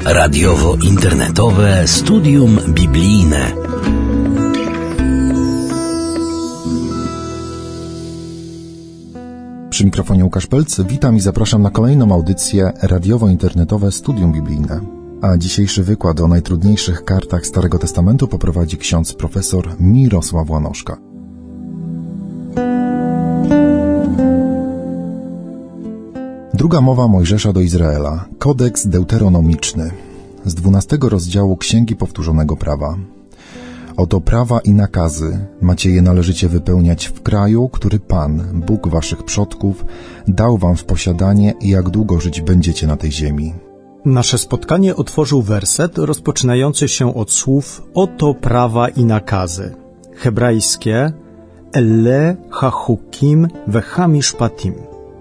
Radiowo-internetowe studium biblijne. Przy mikrofonie Łukasz Pelc, witam i zapraszam na kolejną audycję radiowo-internetowe studium biblijne. A dzisiejszy wykład o najtrudniejszych kartach Starego Testamentu poprowadzi ksiądz profesor Mirosław Łanoszka. Druga mowa Mojżesza do Izraela, kodeks deuteronomiczny, z 12 rozdziału Księgi Powtórzonego Prawa. Oto prawa i nakazy, macie je należycie wypełniać w kraju, który Pan, Bóg waszych przodków, dał wam w posiadanie i jak długo żyć będziecie na tej ziemi. Nasze spotkanie otworzył werset rozpoczynający się od słów oto prawa i nakazy. Hebrajskie Elle hachukim vechamishpatim.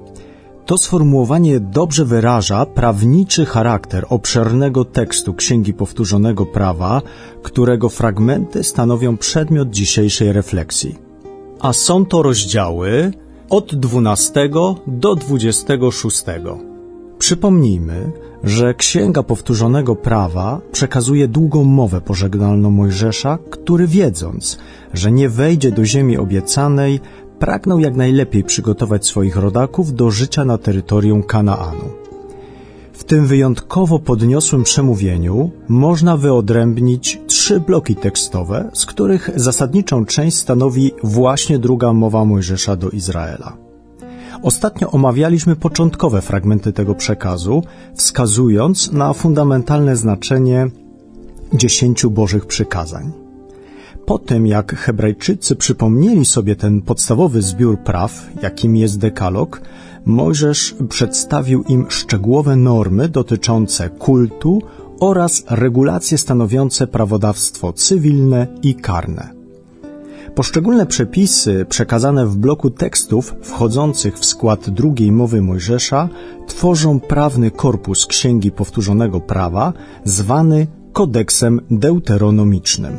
To sformułowanie dobrze wyraża prawniczy charakter obszernego tekstu Księgi Powtórzonego Prawa, którego fragmenty stanowią przedmiot dzisiejszej refleksji. A są to rozdziały od 12 do 26. Przypomnijmy, że Księga Powtórzonego Prawa przekazuje długą mowę pożegnalną Mojżesza, który wiedząc, że nie wejdzie do ziemi obiecanej, pragnął jak najlepiej przygotować swoich rodaków do życia na terytorium Kanaanu. W tym wyjątkowo podniosłym przemówieniu można wyodrębnić 3 bloki tekstowe, z których zasadniczą część stanowi właśnie druga mowa Mojżesza do Izraela. Ostatnio omawialiśmy początkowe fragmenty tego przekazu, wskazując na fundamentalne znaczenie 10 Bożych przykazań. Po tym, jak Hebrajczycy przypomnieli sobie ten podstawowy zbiór praw, jakim jest dekalog, Mojżesz przedstawił im szczegółowe normy dotyczące kultu oraz regulacje stanowiące prawodawstwo cywilne i karne. Poszczególne przepisy przekazane w bloku tekstów wchodzących w skład drugiej mowy Mojżesza tworzą prawny korpus Księgi Powtórzonego Prawa, zwany kodeksem deuteronomicznym.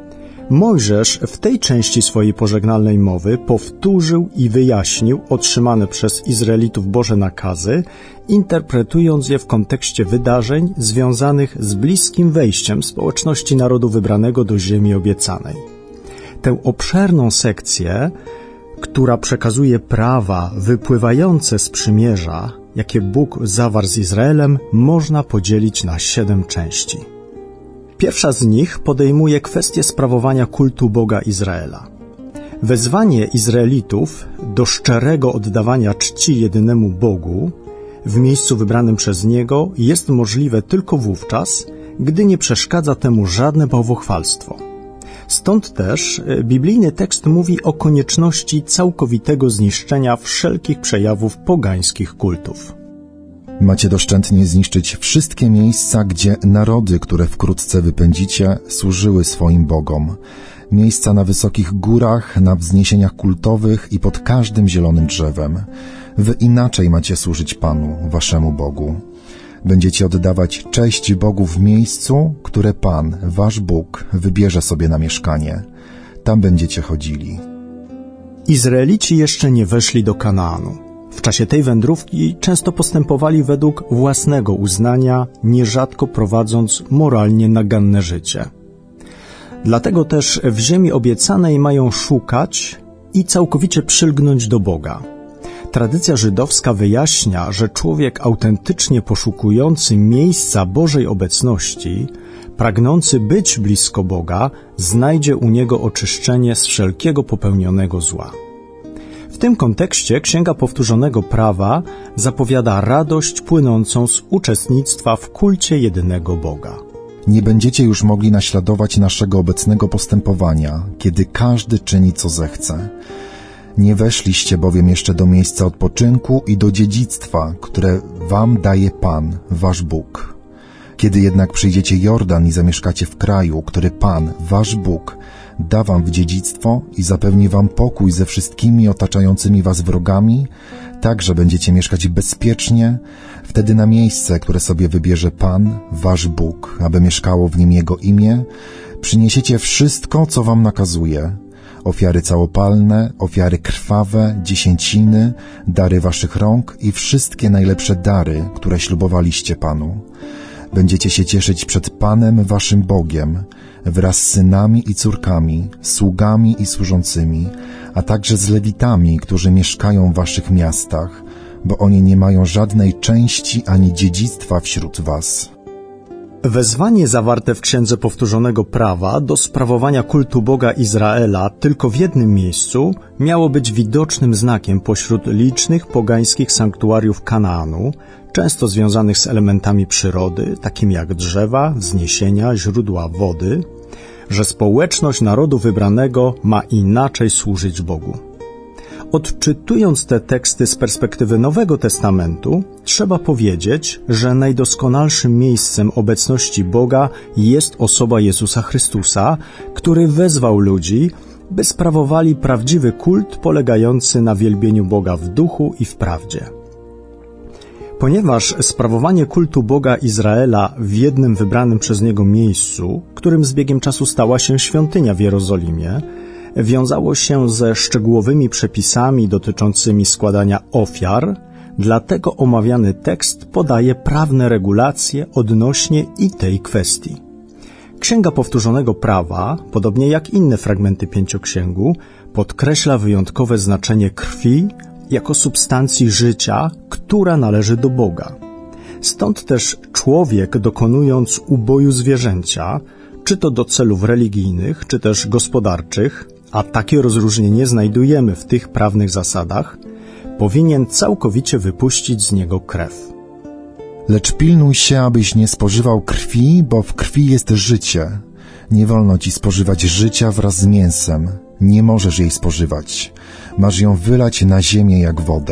Mojżesz w tej części swojej pożegnalnej mowy powtórzył i wyjaśnił otrzymane przez Izraelitów Boże nakazy, interpretując je w kontekście wydarzeń związanych z bliskim wejściem społeczności narodu wybranego do ziemi obiecanej. Tę obszerną sekcję, która przekazuje prawa wypływające z przymierza, jakie Bóg zawarł z Izraelem, można podzielić na 7 części. Pierwsza z nich podejmuje kwestię sprawowania kultu Boga Izraela. Wezwanie Izraelitów do szczerego oddawania czci jedynemu Bogu w miejscu wybranym przez Niego jest możliwe tylko wówczas, gdy nie przeszkadza temu żadne bałwochwalstwo. Stąd też biblijny tekst mówi o konieczności całkowitego zniszczenia wszelkich przejawów pogańskich kultów. Macie doszczętnie zniszczyć wszystkie miejsca, gdzie narody, które wkrótce wypędzicie, służyły swoim bogom. Miejsca na wysokich górach, na wzniesieniach kultowych i pod każdym zielonym drzewem. Wy inaczej macie służyć Panu, waszemu Bogu. Będziecie oddawać cześć Bogu w miejscu, które Pan, wasz Bóg, wybierze sobie na mieszkanie. Tam będziecie chodzili. Izraelici jeszcze nie weszli do Kanaanu. W czasie tej wędrówki często postępowali według własnego uznania, nierzadko prowadząc moralnie naganne życie. Dlatego też w ziemi obiecanej mają szukać i całkowicie przylgnąć do Boga. Tradycja żydowska wyjaśnia, że człowiek autentycznie poszukujący miejsca Bożej obecności, pragnący być blisko Boga, znajdzie u Niego oczyszczenie z wszelkiego popełnionego zła. W tym kontekście Księga Powtórzonego Prawa zapowiada radość płynącą z uczestnictwa w kulcie jedynego Boga. Nie będziecie już mogli naśladować naszego obecnego postępowania, kiedy każdy czyni co zechce. Nie weszliście bowiem jeszcze do miejsca odpoczynku i do dziedzictwa, które wam daje Pan, wasz Bóg. Kiedy jednak przyjdziecie Jordan i zamieszkacie w kraju, który Pan, wasz Bóg, da wam w dziedzictwo i zapewni wam pokój ze wszystkimi otaczającymi was wrogami, tak, że będziecie mieszkać bezpiecznie, wtedy na miejsce, które sobie wybierze Pan, wasz Bóg, aby mieszkało w nim Jego imię, przyniesiecie wszystko, co wam nakazuje, ofiary całopalne, ofiary krwawe, dziesięciny, dary waszych rąk i wszystkie najlepsze dary, które ślubowaliście Panu. Będziecie się cieszyć przed Panem waszym Bogiem, wraz z synami i córkami, sługami i służącymi, a także z Lewitami, którzy mieszkają w waszych miastach, bo oni nie mają żadnej części ani dziedzictwa wśród was. Wezwanie zawarte w Księdze Powtórzonego Prawa do sprawowania kultu Boga Izraela tylko w jednym miejscu miało być widocznym znakiem pośród licznych pogańskich sanktuariów Kanaanu, często związanych z elementami przyrody, takimi jak drzewa, wzniesienia, źródła wody, że społeczność narodu wybranego ma inaczej służyć Bogu. Odczytując te teksty z perspektywy Nowego Testamentu, trzeba powiedzieć, że najdoskonalszym miejscem obecności Boga jest osoba Jezusa Chrystusa, który wezwał ludzi, by sprawowali prawdziwy kult polegający na wielbieniu Boga w duchu i w prawdzie. Ponieważ sprawowanie kultu Boga Izraela w jednym wybranym przez Niego miejscu, którym z biegiem czasu stała się świątynia w Jerozolimie, wiązało się ze szczegółowymi przepisami dotyczącymi składania ofiar, dlatego omawiany tekst podaje prawne regulacje odnośnie i tej kwestii. Księga Powtórzonego Prawa, podobnie jak inne fragmenty Pięcioksięgu, podkreśla wyjątkowe znaczenie krwi jako substancji życia, która należy do Boga. Stąd też człowiek, dokonując uboju zwierzęcia, czy to do celów religijnych, czy też gospodarczych, a takie rozróżnienie znajdujemy w tych prawnych zasadach, powinien całkowicie wypuścić z niego krew. Lecz pilnuj się, abyś nie spożywał krwi, bo w krwi jest życie. Nie wolno ci spożywać życia wraz z mięsem. Nie możesz jej spożywać. Masz ją wylać na ziemię jak wodę.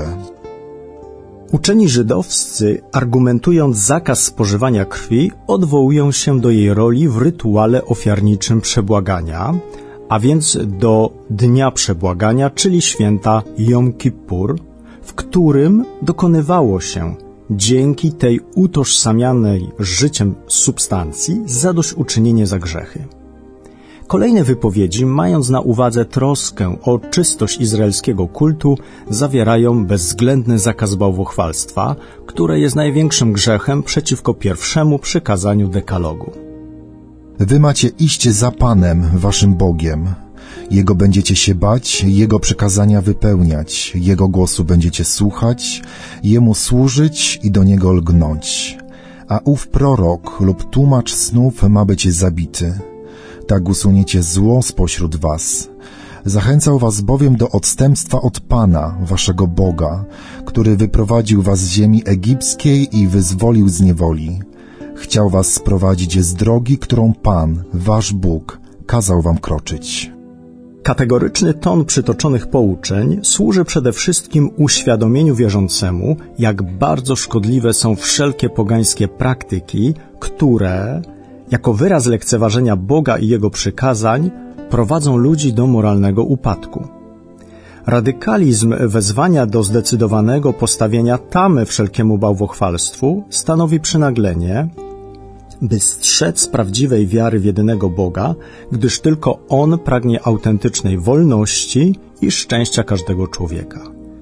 Uczeni żydowscy, argumentując zakaz spożywania krwi, odwołują się do jej roli w rytuale ofiarniczym przebłagania, a więc do Dnia Przebłagania, czyli święta Jom Kippur, w którym dokonywało się dzięki tej utożsamianej życiem substancji zadośćuczynienie za grzechy. Kolejne wypowiedzi, mając na uwadze troskę o czystość izraelskiego kultu, zawierają bezwzględny zakaz bałwochwalstwa, które jest największym grzechem przeciwko pierwszemu przykazaniu dekalogu. Wy macie iść za Panem, waszym Bogiem. Jego będziecie się bać, Jego przykazania wypełniać, Jego głosu będziecie słuchać, Jemu służyć i do Niego lgnąć. A ów prorok lub tłumacz snów ma być zabity. Tak usuniecie zło spośród was. Zachęcał was bowiem do odstępstwa od Pana, waszego Boga, który wyprowadził was z ziemi egipskiej i wyzwolił z niewoli. Chciał was sprowadzić z drogi, którą Pan, wasz Bóg, kazał wam kroczyć. Kategoryczny ton przytoczonych pouczeń służy przede wszystkim uświadomieniu wierzącemu, jak bardzo szkodliwe są wszelkie pogańskie praktyki, które, jako wyraz lekceważenia Boga i Jego przykazań, prowadzą ludzi do moralnego upadku. Radykalizm wezwania do zdecydowanego postawienia tamy wszelkiemu bałwochwalstwu stanowi przynaglenie, by strzec prawdziwej wiary w jedynego Boga, gdyż tylko On pragnie autentycznej wolności i szczęścia każdego człowieka.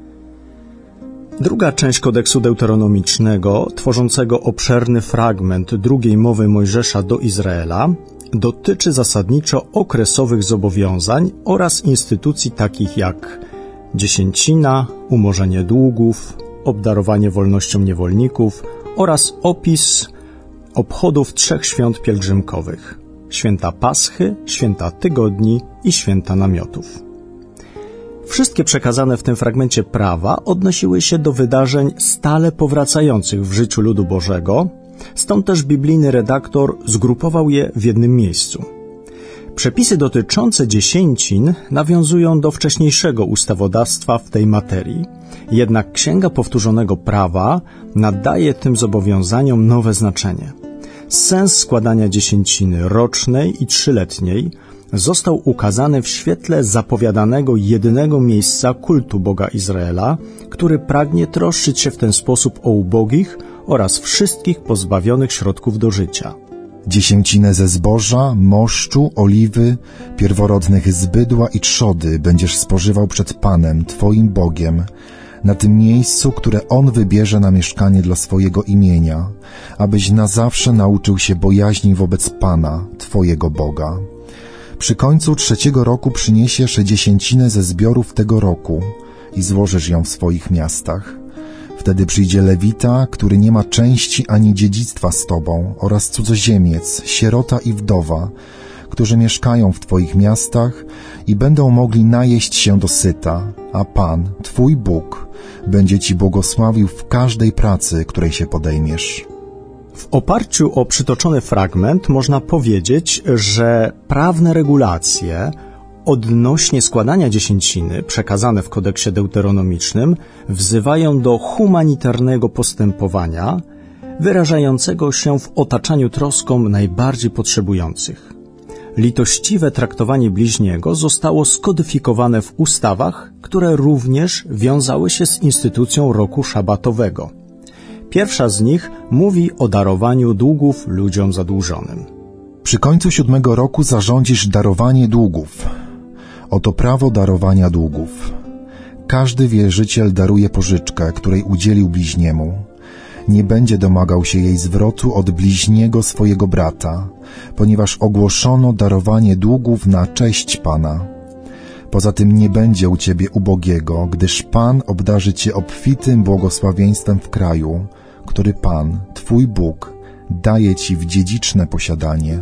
Druga część kodeksu deuteronomicznego, tworzącego obszerny fragment drugiej mowy Mojżesza do Izraela, dotyczy zasadniczo okresowych zobowiązań oraz instytucji takich jak dziesięcina, umorzenie długów, obdarowanie wolnością niewolników oraz opis obchodów 3 świąt pielgrzymkowych: święta Paschy, święta Tygodni i święta Namiotów. Wszystkie przekazane w tym fragmencie prawa odnosiły się do wydarzeń stale powracających w życiu ludu Bożego, stąd też biblijny redaktor zgrupował je w jednym miejscu. Przepisy dotyczące dziesięcin nawiązują do wcześniejszego ustawodawstwa w tej materii, jednak Księga Powtórzonego Prawa nadaje tym zobowiązaniom nowe znaczenie. Sens składania dziesięciny rocznej i 3-letniej został ukazany w świetle zapowiadanego jedynego miejsca kultu Boga Izraela, który pragnie troszczyć się w ten sposób o ubogich oraz wszystkich pozbawionych środków do życia. Dziesięcinę ze zboża, moszczu, oliwy, pierworodnych z bydła i trzody będziesz spożywał przed Panem, Twoim Bogiem, na tym miejscu, które On wybierze na mieszkanie dla swojego imienia, abyś na zawsze nauczył się bojaźni wobec Pana, Twojego Boga. Przy końcu 3. roku przyniesiesz dziesięcinę ze zbiorów tego roku i złożysz ją w swoich miastach. Wtedy przyjdzie Lewita, który nie ma części ani dziedzictwa z Tobą, oraz cudzoziemiec, sierota i wdowa, którzy mieszkają w Twoich miastach i będą mogli najeść się dosyta, a Pan, Twój Bóg, będzie Ci błogosławił w każdej pracy, której się podejmiesz. W oparciu o przytoczony fragment można powiedzieć, że prawne regulacje odnośnie składania dziesięciny przekazane w kodeksie deuteronomicznym wzywają do humanitarnego postępowania wyrażającego się w otaczaniu troską najbardziej potrzebujących. Litościwe traktowanie bliźniego zostało skodyfikowane w ustawach, które również wiązały się z instytucją roku szabatowego. Pierwsza z nich mówi o darowaniu długów ludziom zadłużonym. Przy końcu 7. roku zarządzisz darowanie długów. Oto prawo darowania długów. Każdy wierzyciel daruje pożyczkę, której udzielił bliźniemu. Nie będzie domagał się jej zwrotu od bliźniego swojego brata, ponieważ ogłoszono darowanie długów na cześć Pana. Poza tym nie będzie u ciebie ubogiego, gdyż Pan obdarzy cię obfitym błogosławieństwem w kraju, który Pan, Twój Bóg, daje ci w dziedziczne posiadanie.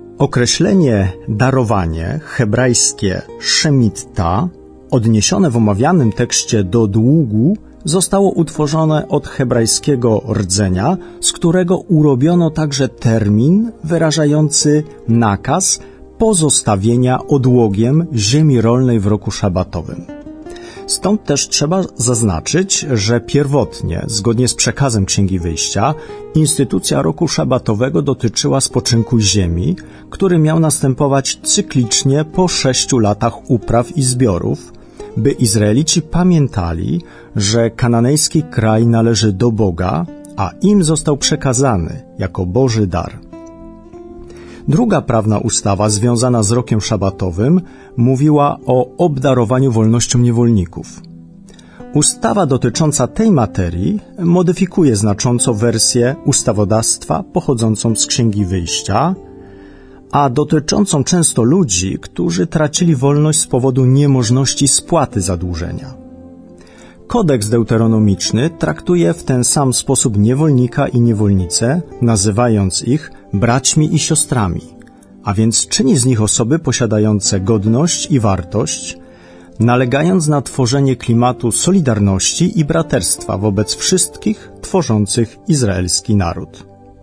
Określenie darowanie, hebrajskie shemitta, odniesione w omawianym tekście do długu, zostało utworzone od hebrajskiego rdzenia, z którego urobiono także termin wyrażający nakaz pozostawienia odłogiem ziemi rolnej w roku szabatowym. Stąd też trzeba zaznaczyć, że pierwotnie, zgodnie z przekazem Księgi Wyjścia, instytucja roku szabatowego dotyczyła spoczynku ziemi, który miał następować cyklicznie po 6 latach upraw i zbiorów, by Izraelici pamiętali, że kananejski kraj należy do Boga, a im został przekazany jako Boży dar. Druga prawna ustawa związana z rokiem szabatowym mówiła o obdarowaniu wolnością niewolników. Ustawa dotycząca tej materii modyfikuje znacząco wersję ustawodawstwa pochodzącą z Księgi Wyjścia, a dotyczącą często ludzi, którzy tracili wolność z powodu niemożności spłaty zadłużenia. Kodeks deuteronomiczny traktuje w ten sam sposób niewolnika i niewolnicę, nazywając ich braćmi i siostrami, a więc czyni z nich osoby posiadające godność i wartość, nalegając na tworzenie klimatu solidarności i braterstwa wobec wszystkich tworzących izraelski naród.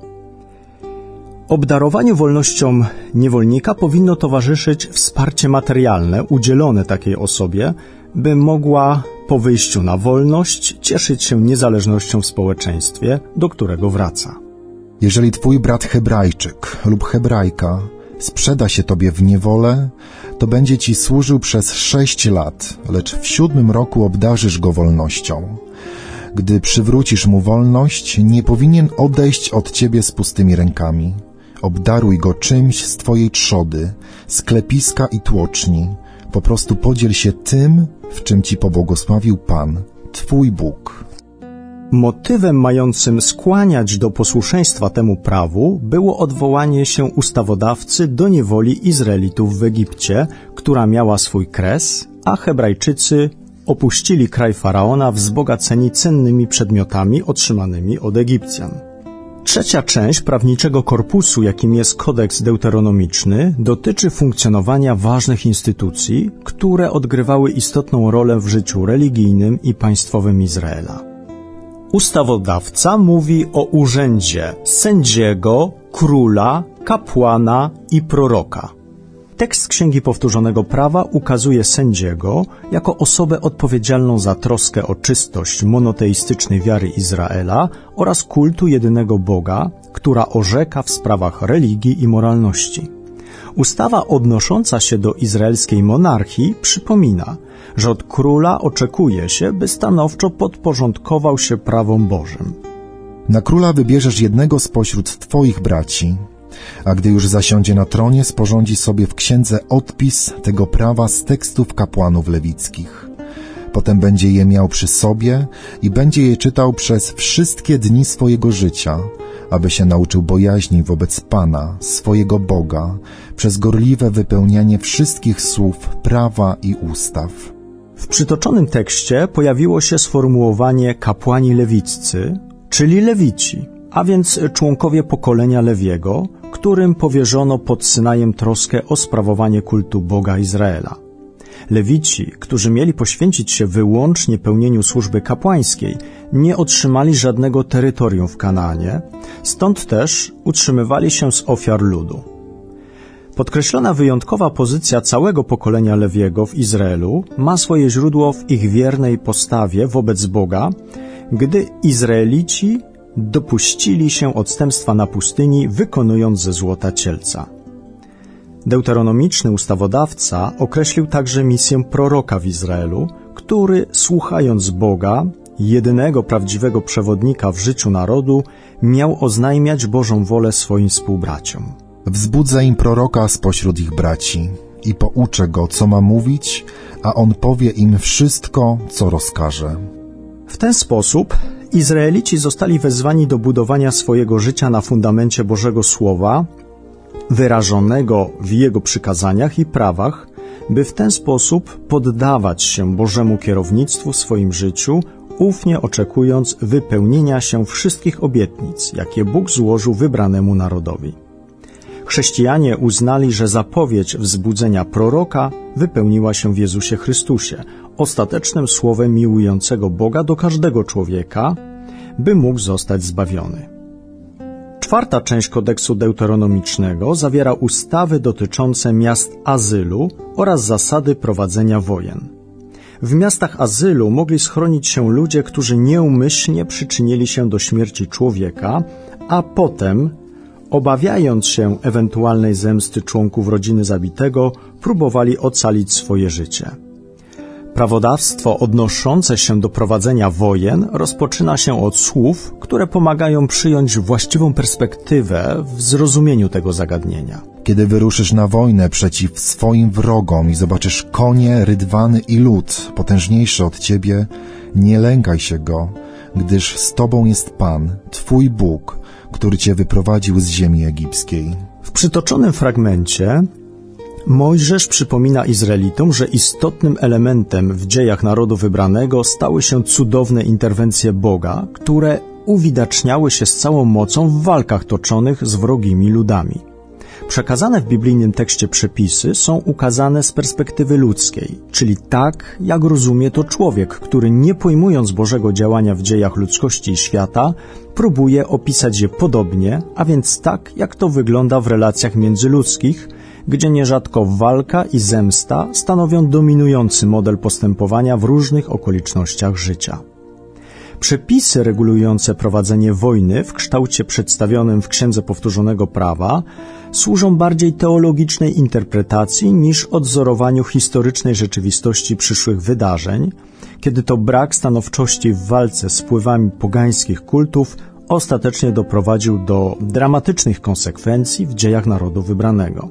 Obdarowaniu wolnością niewolnika powinno towarzyszyć wsparcie materialne udzielone takiej osobie, by mogła po wyjściu na wolność cieszyć się niezależnością w społeczeństwie, do którego wraca. Jeżeli twój brat Hebrajczyk lub Hebrajka sprzeda się tobie w niewolę, to będzie ci służył przez 6 lat, lecz w 7. roku obdarzysz go wolnością. Gdy przywrócisz mu wolność, nie powinien odejść od ciebie z pustymi rękami. Obdaruj go czymś z twojej trzody, sklepiska i tłoczni. Po prostu podziel się tym, w czym ci pobłogosławił Pan, Twój Bóg. Motywem mającym skłaniać do posłuszeństwa temu prawu było odwołanie się ustawodawcy do niewoli Izraelitów w Egipcie, która miała swój kres, a Hebrajczycy opuścili kraj Faraona wzbogaceni cennymi przedmiotami otrzymanymi od Egipcjan. Trzecia część prawniczego korpusu, jakim jest kodeks deuteronomiczny, dotyczy funkcjonowania ważnych instytucji, które odgrywały istotną rolę w życiu religijnym i państwowym Izraela. Ustawodawca mówi o urzędzie sędziego, króla, kapłana i proroka. Tekst Księgi Powtórzonego Prawa ukazuje sędziego jako osobę odpowiedzialną za troskę o czystość monoteistycznej wiary Izraela oraz kultu jedynego Boga, która orzeka w sprawach religii i moralności. Ustawa odnosząca się do izraelskiej monarchii przypomina, że od króla oczekuje się, by stanowczo podporządkował się prawom Bożym. Na króla wybierzesz jednego spośród twoich braci, a gdy już zasiądzie na tronie, sporządzi sobie w księdze odpis tego prawa z tekstów kapłanów lewickich. Potem będzie je miał przy sobie i będzie je czytał przez wszystkie dni swojego życia, aby się nauczył bojaźni wobec Pana, swojego Boga, przez gorliwe wypełnianie wszystkich słów prawa i ustaw. W przytoczonym tekście pojawiło się sformułowanie kapłani lewiccy, czyli lewici, a więc członkowie pokolenia Lewiego, którym powierzono pod Synajem troskę o sprawowanie kultu Boga Izraela. Lewici, którzy mieli poświęcić się wyłącznie pełnieniu służby kapłańskiej, nie otrzymali żadnego terytorium w Kanaanie, stąd też utrzymywali się z ofiar ludu. Podkreślona wyjątkowa pozycja całego pokolenia Lewiego w Izraelu ma swoje źródło w ich wiernej postawie wobec Boga, gdy Izraelici dopuścili się odstępstwa na pustyni, wykonując ze złota cielca. Deuteronomiczny ustawodawca określił także misję proroka w Izraelu, który, słuchając Boga, jedynego prawdziwego przewodnika w życiu narodu, miał oznajmiać Bożą wolę swoim współbraciom. Wzbudzę im proroka spośród ich braci i pouczę go, co ma mówić, a on powie im wszystko, co rozkaże. W ten sposób Izraelici zostali wezwani do budowania swojego życia na fundamencie Bożego Słowa, wyrażonego w Jego przykazaniach i prawach, by w ten sposób poddawać się Bożemu kierownictwu w swoim życiu, ufnie oczekując wypełnienia się wszystkich obietnic, jakie Bóg złożył wybranemu narodowi. Chrześcijanie uznali, że zapowiedź wzbudzenia proroka wypełniła się w Jezusie Chrystusie, ostatecznym słowem miłującego Boga do każdego człowieka, by mógł zostać zbawiony. Czwarta część kodeksu deuteronomicznego zawiera ustawy dotyczące miast azylu oraz zasady prowadzenia wojen. W miastach azylu mogli schronić się ludzie, którzy nieumyślnie przyczynili się do śmierci człowieka, a potem, obawiając się ewentualnej zemsty członków rodziny zabitego, próbowali ocalić swoje życie. Prawodawstwo odnoszące się do prowadzenia wojen rozpoczyna się od słów, które pomagają przyjąć właściwą perspektywę w zrozumieniu tego zagadnienia. Kiedy wyruszysz na wojnę przeciw swoim wrogom i zobaczysz konie, rydwany i lud potężniejszy od ciebie, nie lękaj się go, gdyż z tobą jest Pan, twój Bóg, który cię wyprowadził z ziemi egipskiej. W przytoczonym fragmencie Mojżesz przypomina Izraelitom, że istotnym elementem w dziejach narodu wybranego stały się cudowne interwencje Boga, które uwidaczniały się z całą mocą w walkach toczonych z wrogimi ludami. Przekazane w biblijnym tekście przepisy są ukazane z perspektywy ludzkiej, czyli tak, jak rozumie to człowiek, który nie pojmując Bożego działania w dziejach ludzkości i świata, próbuje opisać je podobnie, a więc tak, jak to wygląda w relacjach międzyludzkich, gdzie nierzadko walka i zemsta stanowią dominujący model postępowania w różnych okolicznościach życia. Przepisy regulujące prowadzenie wojny w kształcie przedstawionym w Księdze Powtórzonego Prawa służą bardziej teologicznej interpretacji niż odzorowaniu historycznej rzeczywistości przyszłych wydarzeń, kiedy to brak stanowczości w walce z wpływami pogańskich kultów ostatecznie doprowadził do dramatycznych konsekwencji w dziejach narodu wybranego.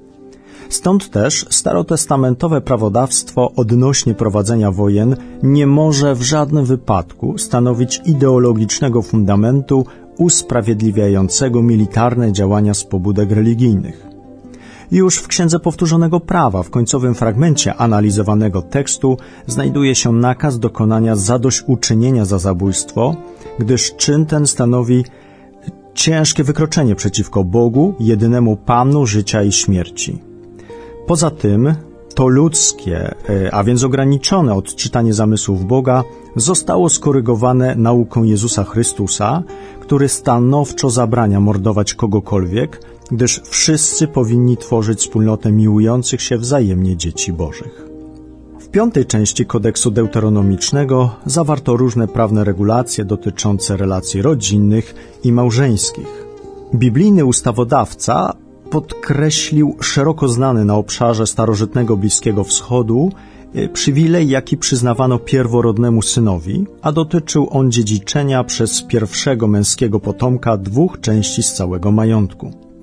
Stąd też starotestamentowe prawodawstwo odnośnie prowadzenia wojen nie może w żadnym wypadku stanowić ideologicznego fundamentu usprawiedliwiającego militarne działania z pobudek religijnych. Już w Księdze Powtórzonego Prawa, w końcowym fragmencie analizowanego tekstu, znajduje się nakaz dokonania zadośćuczynienia za zabójstwo, gdyż czyn ten stanowi ciężkie wykroczenie przeciwko Bogu, jedynemu Panu życia i śmierci. Poza tym to ludzkie, a więc ograniczone odczytanie zamysłów Boga zostało skorygowane nauką Jezusa Chrystusa, który stanowczo zabrania mordować kogokolwiek, gdyż wszyscy powinni tworzyć wspólnotę miłujących się wzajemnie dzieci Bożych. W piątej części kodeksu deuteronomicznego zawarto różne prawne regulacje dotyczące relacji rodzinnych i małżeńskich. Biblijny ustawodawca podkreślił szeroko znany na obszarze starożytnego Bliskiego Wschodu przywilej, jaki przyznawano pierworodnemu synowi, a dotyczył on dziedziczenia przez pierwszego męskiego potomka 2 części z całego majątku.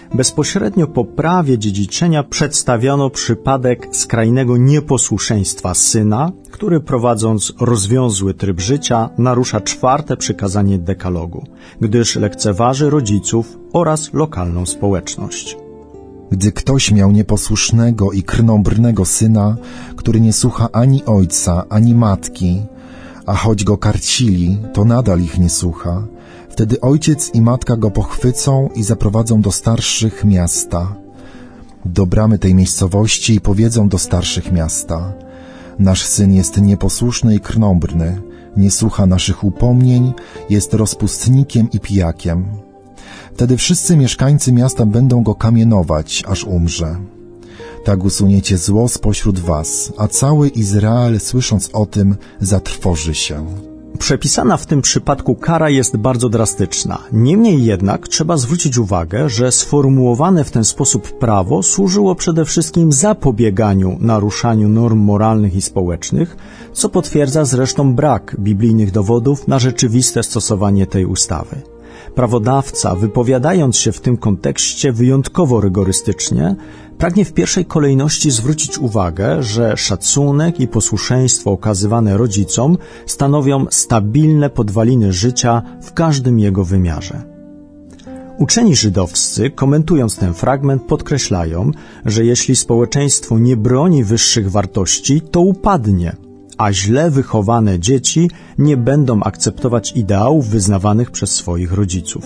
Bezpośrednio po prawie dziedziczenia przedstawiono przypadek skrajnego nieposłuszeństwa syna, który prowadząc rozwiązły tryb życia narusza 4. przykazanie dekalogu, gdyż lekceważy rodziców oraz lokalną społeczność. Gdy ktoś miał nieposłusznego i krnąbrnego syna, który nie słucha ani ojca, ani matki, a choć go karcili, to nadal ich nie słucha, wtedy ojciec i matka go pochwycą i zaprowadzą do starszych miasta, do bramy tej miejscowości i powiedzą do starszych miasta: nasz syn jest nieposłuszny i krnąbrny, nie słucha naszych upomnień, jest rozpustnikiem i pijakiem. Wtedy wszyscy mieszkańcy miasta będą go kamienować, aż umrze. Tak usuniecie zło spośród was, a cały Izrael, słysząc o tym, zatrwoży się. Przepisana w tym przypadku kara jest bardzo drastyczna. Niemniej jednak trzeba zwrócić uwagę, że sformułowane w ten sposób prawo służyło przede wszystkim zapobieganiu naruszaniu norm moralnych i społecznych, co potwierdza zresztą brak biblijnych dowodów na rzeczywiste stosowanie tej ustawy. Prawodawca, wypowiadając się w tym kontekście wyjątkowo rygorystycznie, pragnie w pierwszej kolejności zwrócić uwagę, że szacunek i posłuszeństwo okazywane rodzicom stanowią stabilne podwaliny życia w każdym jego wymiarze. Uczeni żydowscy, komentując ten fragment, podkreślają, że jeśli społeczeństwo nie broni wyższych wartości, to upadnie, a źle wychowane dzieci nie będą akceptować ideałów wyznawanych przez swoich rodziców.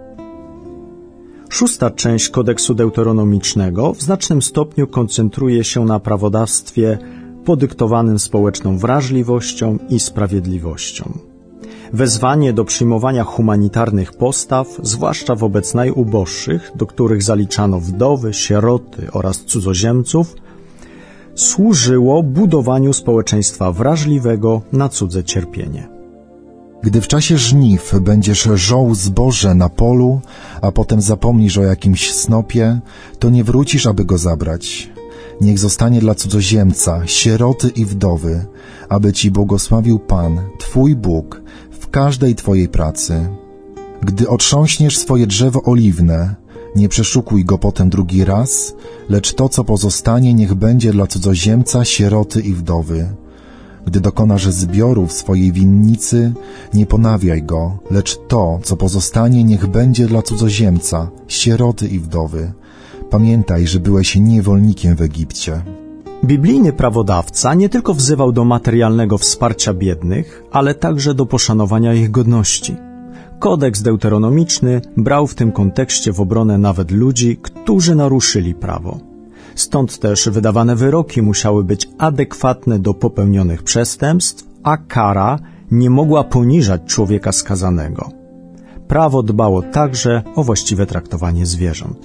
6. część kodeksu deuteronomicznego w znacznym stopniu koncentruje się na prawodawstwie podyktowanym społeczną wrażliwością i sprawiedliwością. Wezwanie do przyjmowania humanitarnych postaw, zwłaszcza wobec najuboższych, do których zaliczano wdowy, sieroty oraz cudzoziemców, służyło budowaniu społeczeństwa wrażliwego na cudze cierpienie. Gdy w czasie żniw będziesz żął zboże na polu, a potem zapomnisz o jakimś snopie, to nie wrócisz, aby go zabrać. Niech zostanie dla cudzoziemca, sieroty i wdowy, aby ci błogosławił Pan, Twój Bóg, w każdej Twojej pracy. Gdy otrząśniesz swoje drzewo oliwne, nie przeszukuj go potem drugi raz, lecz to, co pozostanie, niech będzie dla cudzoziemca, sieroty i wdowy. Gdy dokonasz zbioru w swojej winnicy, nie ponawiaj go, lecz to, co pozostanie, niech będzie dla cudzoziemca, sieroty i wdowy. Pamiętaj, że byłeś niewolnikiem w Egipcie. Biblijny prawodawca nie tylko wzywał do materialnego wsparcia biednych, ale także do poszanowania ich godności. Kodeks deuteronomiczny brał w tym kontekście w obronę nawet ludzi, którzy naruszyli prawo. Stąd też wydawane wyroki musiały być adekwatne do popełnionych przestępstw, a kara nie mogła poniżać człowieka skazanego. Prawo dbało także o właściwe traktowanie zwierząt.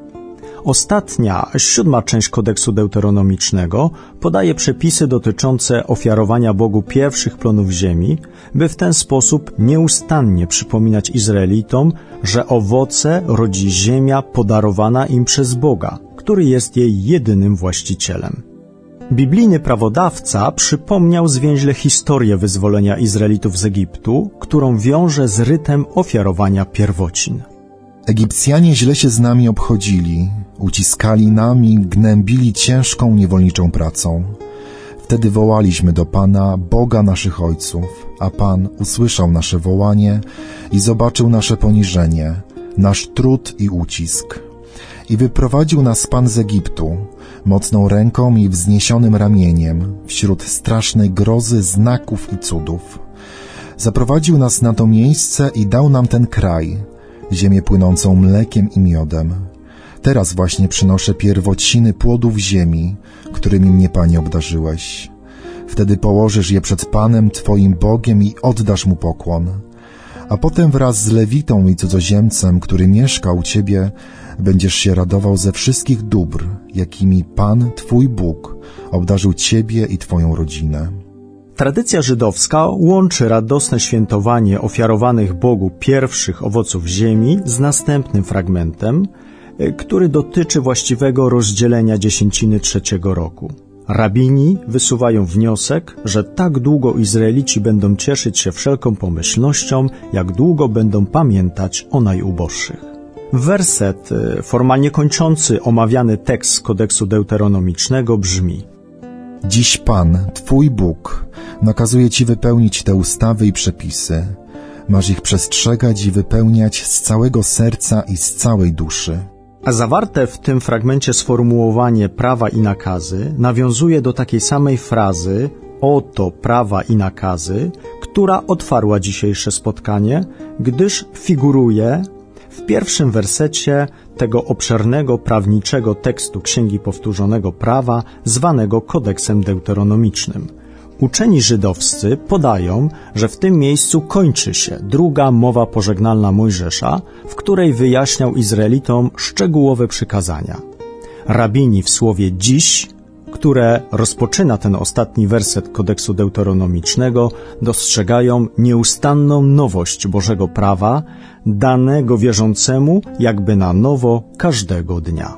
Ostatnia, 7. część kodeksu deuteronomicznego podaje przepisy dotyczące ofiarowania Bogu pierwszych plonów ziemi, by w ten sposób nieustannie przypominać Izraelitom, że owoce rodzi ziemia podarowana im przez Boga, który jest jej jedynym właścicielem. Biblijny prawodawca przypomniał zwięźle historię wyzwolenia Izraelitów z Egiptu, którą wiąże z rytem ofiarowania pierwocin. Egipcjanie źle się z nami obchodzili, uciskali nami, gnębili ciężką niewolniczą pracą. Wtedy wołaliśmy do Pana, Boga naszych ojców, a Pan usłyszał nasze wołanie i zobaczył nasze poniżenie, nasz trud i ucisk. I wyprowadził nas Pan z Egiptu, mocną ręką i wzniesionym ramieniem, wśród strasznej grozy, znaków i cudów. Zaprowadził nas na to miejsce i dał nam ten kraj, ziemię płynącą mlekiem i miodem. Teraz właśnie przynoszę pierwociny płodów ziemi, którymi mnie, Panie, obdarzyłeś. Wtedy położysz je przed Panem, Twoim Bogiem i oddasz Mu pokłon. A potem wraz z Lewitą i cudzoziemcem, który mieszka u Ciebie, będziesz się radował ze wszystkich dóbr, jakimi Pan, Twój Bóg, obdarzył Ciebie i Twoją rodzinę. Tradycja żydowska łączy radosne świętowanie ofiarowanych Bogu pierwszych owoców ziemi z następnym fragmentem, który dotyczy właściwego rozdzielenia dziesięciny 3. roku. Rabini wysuwają wniosek, że tak długo Izraelici będą cieszyć się wszelką pomyślnością, jak długo będą pamiętać o najuboższych. Werset formalnie kończący omawiany tekst kodeksu deuteronomicznego brzmi: Dziś Pan, Twój Bóg, nakazuje Ci wypełnić te ustawy i przepisy. Masz ich przestrzegać i wypełniać z całego serca i z całej duszy. A zawarte w tym fragmencie sformułowanie prawa i nakazy nawiązuje do takiej samej frazy oto prawa i nakazy, która otwarła dzisiejsze spotkanie, gdyż figuruje w pierwszym wersecie tego obszernego prawniczego tekstu Księgi Powtórzonego Prawa, zwanego Kodeksem Deuteronomicznym. Uczeni żydowscy podają, że w tym miejscu kończy się druga mowa pożegnalna Mojżesza, w której wyjaśniał Izraelitom szczegółowe przykazania. Rabini w słowie dziś, które rozpoczyna ten ostatni werset Kodeksu Deuteronomicznego, dostrzegają nieustanną nowość Bożego prawa, danego wierzącemu jakby na nowo każdego dnia.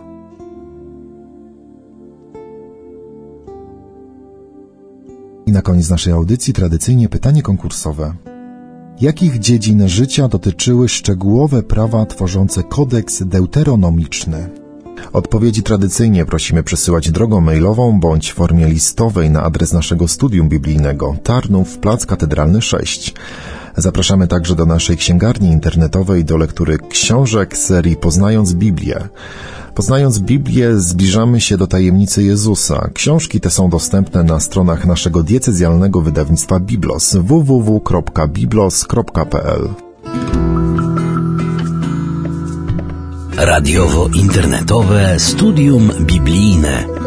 I na koniec naszej audycji tradycyjnie pytanie konkursowe. Jakich dziedzin życia dotyczyły szczegółowe prawa tworzące kodeks deuteronomiczny? Odpowiedzi tradycyjnie prosimy przesyłać drogą mailową bądź w formie listowej na adres naszego studium biblijnego Tarnów, Plac Katedralny 6. Zapraszamy także do naszej księgarni internetowej do lektury książek serii Poznając Biblię. Poznając Biblię, zbliżamy się do tajemnicy Jezusa. Książki te są dostępne na stronach naszego diecezjalnego wydawnictwa Biblos www.biblos.pl. Radiowo-internetowe Studium Biblijne.